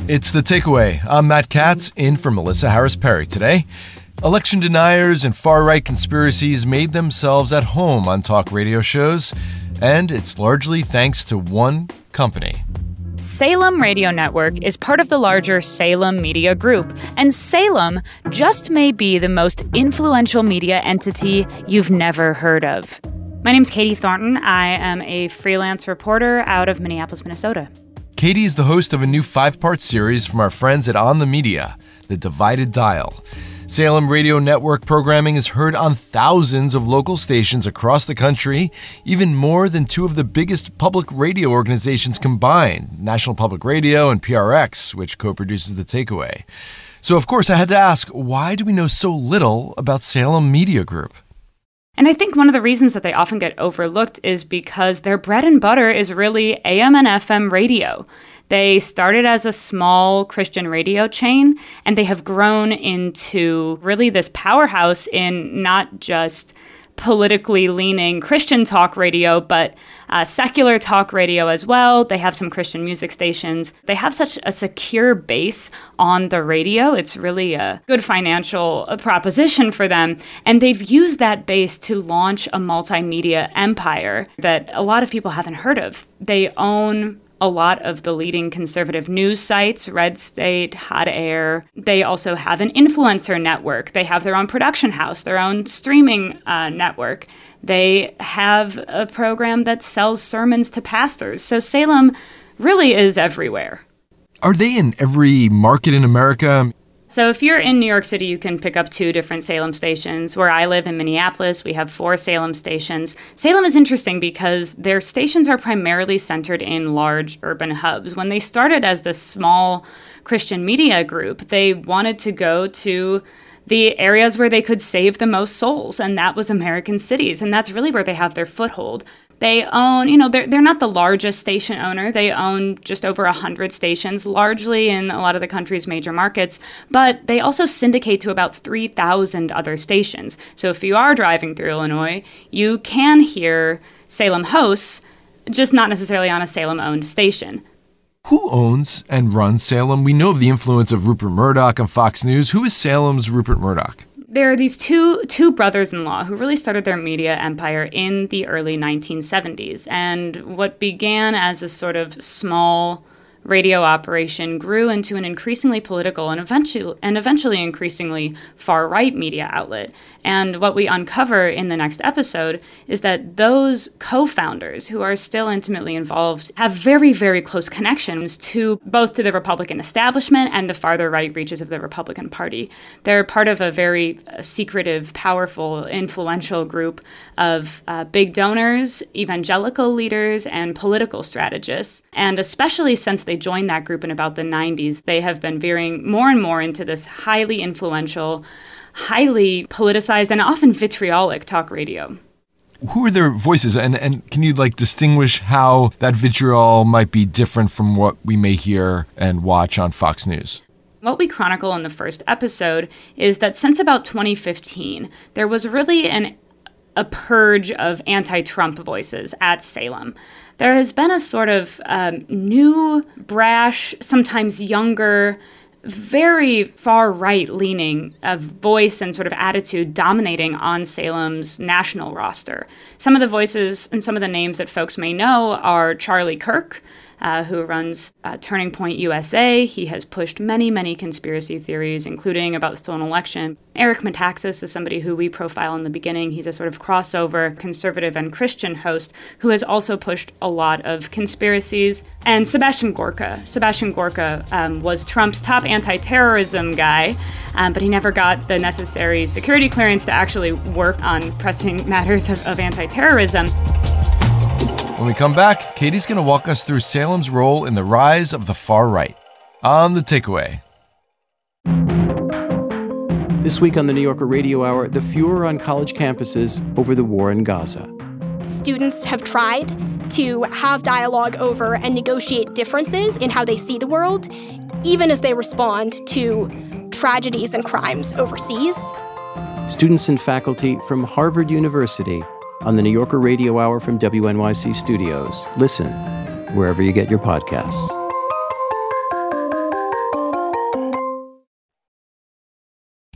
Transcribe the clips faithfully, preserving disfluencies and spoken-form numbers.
It's The Takeaway. I'm Matt Katz, in for Melissa Harris Perry today. Election deniers and far-right conspiracies made themselves at home on talk radio shows, and it's largely thanks to one company. Salem Radio Network is part of the larger Salem Media Group, and Salem just may be the most influential media entity you've never heard of. My name's Katie Thornton. I am a freelance reporter out of Minneapolis, Minnesota. Katie is the host of a new five-part series from our friends at On the Media, The Divided Dial. Salem Radio Network programming is heard on thousands of local stations across the country, even more than two of the biggest public radio organizations combined, National Public Radio and P R X, which co-produces The Takeaway. So, of course, I had to ask, why do we know so little about Salem Media Group? And I think one of the reasons that they often get overlooked is because their bread and butter is really A M and F M radio. They started as a small Christian radio chain, and they have grown into really this powerhouse in not just politically leaning Christian talk radio, but uh, secular talk radio as well. They have some Christian music stations. They have such a secure base on the radio. It's really a good financial proposition for them. And they've used that base to launch a multimedia empire that a lot of people haven't heard of. They own a lot of the leading conservative news sites, Red State, Hot Air. They also have an influencer network. They have their own production house, their own streaming uh, network. They have a program that sells sermons to pastors. So Salem really is everywhere. Are they in every market in America? So if you're in New York City, you can pick up two different Salem stations. Where I live in Minneapolis, we have four Salem stations. Salem is interesting because their stations are primarily centered in large urban hubs. When they started as this small Christian media group, they wanted to go to the areas where they could save the most souls, and that was American cities. And that's really where they have their foothold. They own, you know, they're, they're not the largest station owner. They own just over one hundred stations, largely in a lot of the country's major markets. But they also syndicate to about three thousand other stations. So if you are driving through Illinois, you can hear Salem hosts, just not necessarily on a Salem-owned station. Who owns and runs Salem? We know of the influence of Rupert Murdoch on Fox News. Who is Salem's Rupert Murdoch? There are these two two brothers-in-law who really started their media empire in the early nineteen seventies. And what began as a sort of small radio operation grew into an increasingly political and eventually and eventually increasingly far-right media outlet. And what we uncover in the next episode is that those co-founders, who are still intimately involved, have very, very close connections to both to the Republican establishment and the farther right reaches of the Republican Party. They're part of a very uh, secretive, powerful, influential group of uh, big donors, evangelical leaders, and political strategists. And especially since they joined that group in about the nineties, they have been veering more and more into this highly influential, highly politicized, and often vitriolic talk radio. Who are their voices? And, and can you like distinguish how that vitriol might be different from what we may hear and watch on Fox News? What we chronicle in the first episode is that since about twenty fifteen, there was really an a purge of anti-Trump voices at Salem. There has been a sort of um, new, brash, sometimes younger, very far-right leaning of voice and sort of attitude dominating on Salem's national roster. Some of the voices and some of the names that folks may know are Charlie Kirk, Uh, who runs uh, Turning Point U S A. He has pushed many, many conspiracy theories, including about the stolen election. Eric Metaxas is somebody who we profile in the beginning. He's a sort of crossover conservative and Christian host who has also pushed a lot of conspiracies. And Sebastian Gorka. Sebastian Gorka um, was Trump's top anti-terrorism guy, um, but he never got the necessary security clearance to actually work on pressing matters of, of anti-terrorism. When we come back, Katie's going to walk us through Salem's role in the rise of the far right. On The Takeaway. This week on the New Yorker Radio Hour, the furor on college campuses over the war in Gaza. Students have tried to have dialogue over and negotiate differences in how they see the world, even as they respond to tragedies and crimes overseas. Students and faculty from Harvard University on the New Yorker Radio Hour from W N Y C Studios. Studios. Listen wherever you get your podcasts. When we come back, Katie's going to walk us through Salem's role in the rise of the far right. On The Takeaway. This week on the New Yorker Radio Hour, the furor on college campuses over the war in Gaza. Students and faculty from Harvard University on the New Yorker Radio Hour from W N Y C Studios. Listen wherever you get your podcasts.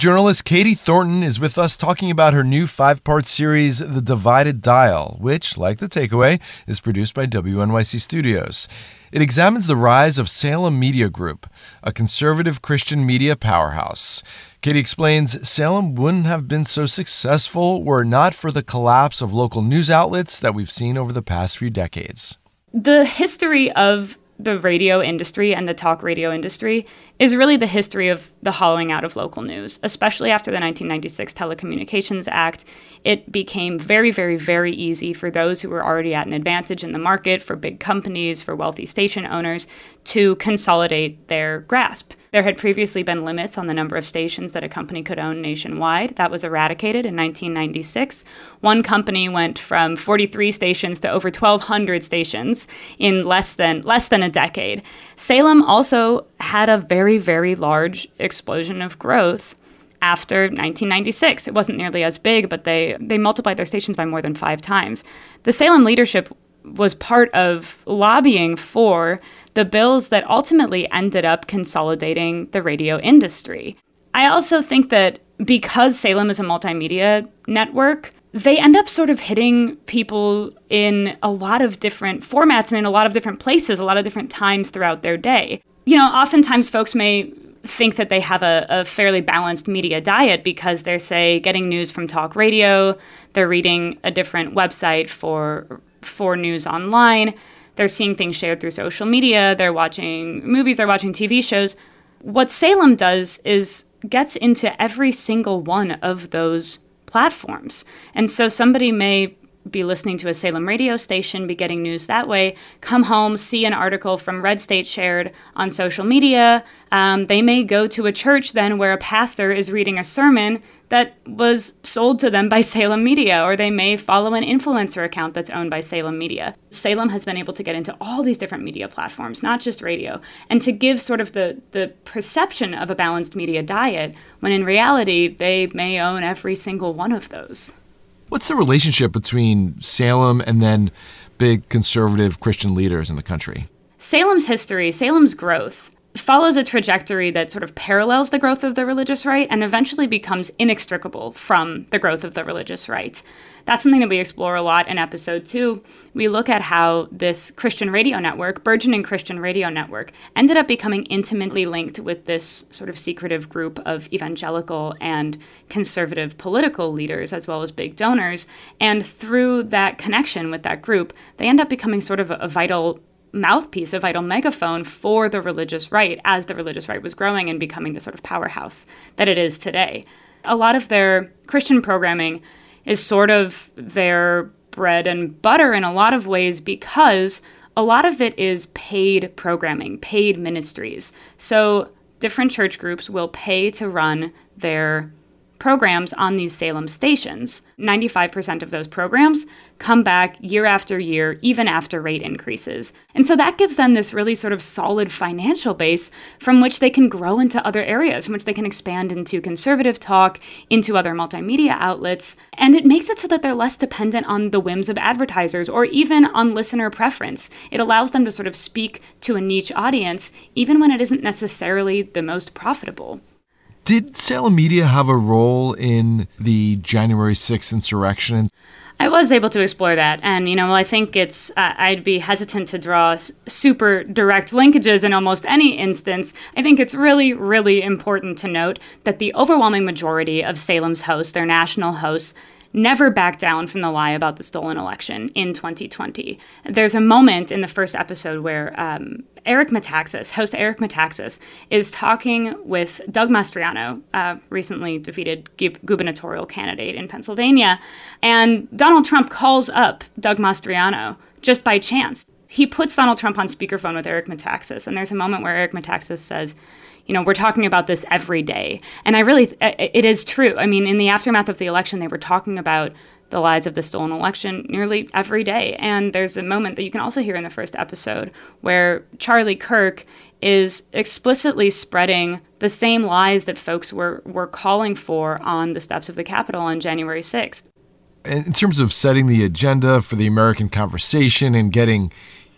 Journalist Katie Thornton is with us talking about her new five-part series, The Divided Dial, which, like The Takeaway, is produced by W N Y C Studios. It examines the rise of Salem Media Group, a conservative Christian media powerhouse. Katie explains Salem wouldn't have been so successful were it not for the collapse of local news outlets that we've seen over the past few decades. The history of the radio industry and the talk radio industry is really the history of the hollowing out of local news, especially after the nineteen ninety-six Telecommunications Act. It became very, very, very easy for those who were already at an advantage in the market, for big companies, for wealthy station owners, to consolidate their grasp. There had previously been limits on the number of stations that a company could own nationwide. That was eradicated in nineteen ninety-six. One company went from forty-three stations to over twelve hundred stations in less than less than a decade. Salem also had a very, very large explosion of growth after nineteen ninety-six. It wasn't nearly as big, but they, they multiplied their stations by more than five times. The Salem leadership was part of lobbying for the bills that ultimately ended up consolidating the radio industry. I also think that because Salem is a multimedia network, they end up sort of hitting people in a lot of different formats and in a lot of different places, a lot of different times throughout their day. You know, oftentimes folks may think that they have a, a fairly balanced media diet because they're, say, getting news from talk radio, they're reading a different website for for news online, they're seeing things shared through social media, they're watching movies, they're watching T V shows. What Salem does is gets into every single one of those platforms. And so somebody may be listening to a Salem radio station, be getting news that way, come home, see an article from Red State shared on social media. Um, they may go to a church then where a pastor is reading a sermon that was sold to them by Salem Media, or they may follow an influencer account that's owned by Salem Media. Salem has been able to get into all these different media platforms, not just radio, and to give sort of the, the perception of a balanced media diet, when in reality, they may own every single one of those. What's the relationship between Salem and then big conservative Christian leaders in the country? Salem's history, Salem's growth, follows a trajectory that sort of parallels the growth of the religious right and eventually becomes inextricable from the growth of the religious right. That's something that we explore a lot in episode two. We look at how this Christian radio network, burgeoning Christian radio network, ended up becoming intimately linked with this sort of secretive group of evangelical and conservative political leaders, as well as big donors. And through that connection with that group, they end up becoming sort of a, a vital mouthpiece, a vital megaphone for the religious right as the religious right was growing and becoming the sort of powerhouse that it is today. A lot of their Christian programming is sort of their bread and butter in a lot of ways because a lot of it is paid programming, paid ministries. So different church groups will pay to run their programs on these Salem stations. ninety-five percent of those programs come back year after year, even after rate increases. And so that gives them this really sort of solid financial base from which they can grow into other areas, from which they can expand into conservative talk, into other multimedia outlets. And it makes it so that they're less dependent on the whims of advertisers or even on listener preference. It allows them to sort of speak to a niche audience, even when it isn't necessarily the most profitable. Did Salem Media have a role in the January sixth insurrection? I was able to explore that. And, you know, I think it's, uh, I'd be hesitant to draw s- super direct linkages in almost any instance. I think it's really, really important to note that the overwhelming majority of Salem's hosts, their national hosts, never backed down from the lie about the stolen election in twenty twenty. There's a moment in the first episode where um, Eric Metaxas, host Eric Metaxas, is talking with Doug Mastriano, uh, recently defeated gu- gubernatorial candidate in Pennsylvania, and Donald Trump calls up Doug Mastriano just by chance. He puts Donald Trump on speakerphone with Eric Metaxas, and there's a moment where Eric Metaxas says, you know, we're talking about this every day. And I really, it is true. I mean, in the aftermath of the election, they were talking about the lies of the stolen election nearly every day. And there's a moment that you can also hear in the first episode where Charlie Kirk is explicitly spreading the same lies that folks were, were calling for on the steps of the Capitol on January sixth. In terms of setting the agenda for the American conversation and getting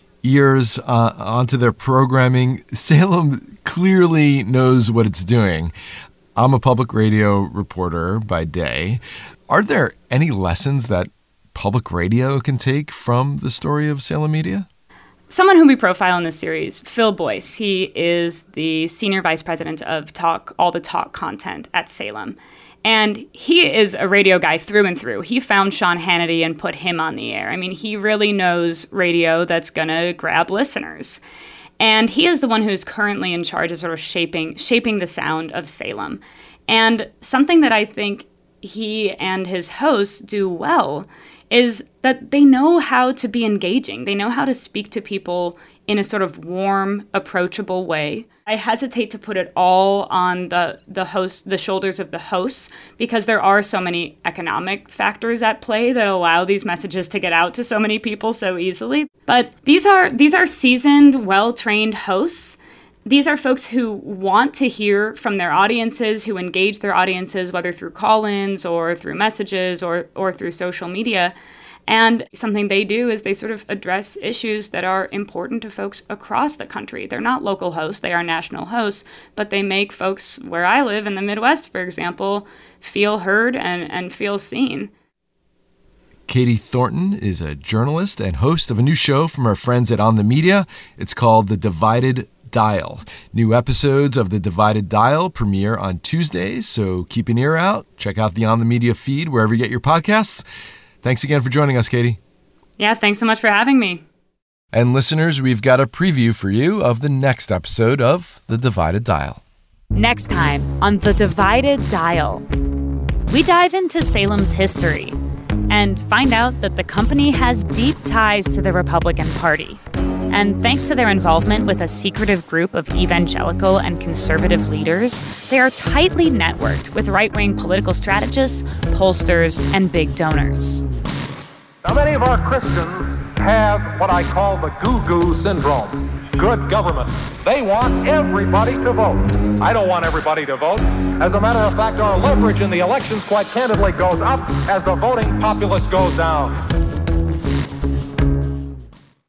ears uh, onto their programming, Salem clearly knows what it's doing. I'm a public radio reporter by day. Are there any lessons that public radio can take from the story of Salem Media? Someone who we profile in this series, Phil Boyce, he is the senior vice president of talk, all the talk content at Salem. And he is a radio guy through and through. He found Sean Hannity and put him on the air. I mean, he really knows radio that's going to grab listeners. And he is the one who's currently in charge of sort of shaping shaping the sound of Salem. And something that I think he and his hosts do well is that they know how to be engaging. They know how to speak to people in a sort of warm, approachable way. I hesitate to put it all on the the host, the shoulders of the hosts, because there are so many economic factors at play that allow these messages to get out to so many people so easily. But these are these are seasoned, well-trained hosts. These are folks who want to hear from their audiences, who engage their audiences, whether through call-ins or through messages or or through social media. And something they do is they sort of address issues that are important to folks across the country. They're not local hosts, they are national hosts, but they make folks where I live in the Midwest, for example, feel heard and, and feel seen. Katie Thornton is a journalist and host of a new show from our friends at On the Media. It's called The Divided Dial. New episodes of The Divided Dial premiere on Tuesdays, so keep an ear out. Check out the On the Media feed wherever you get your podcasts. Thanks again for joining us, Katie. Yeah, thanks so much for having me. And listeners, we've got a preview for you of the next episode of The Divided Dial. Next time on The Divided Dial, we dive into Salem's history and find out that the company has deep ties to the Republican Party. And thanks to their involvement with a secretive group of evangelical and conservative leaders, they are tightly networked with right-wing political strategists, pollsters, and big donors. Now, many of our Christians have what I call the goo-goo syndrome. Good government. They want everybody to vote. I don't want everybody to vote. As a matter of fact, our leverage in the elections, quite candidly, goes up as the voting populace goes down.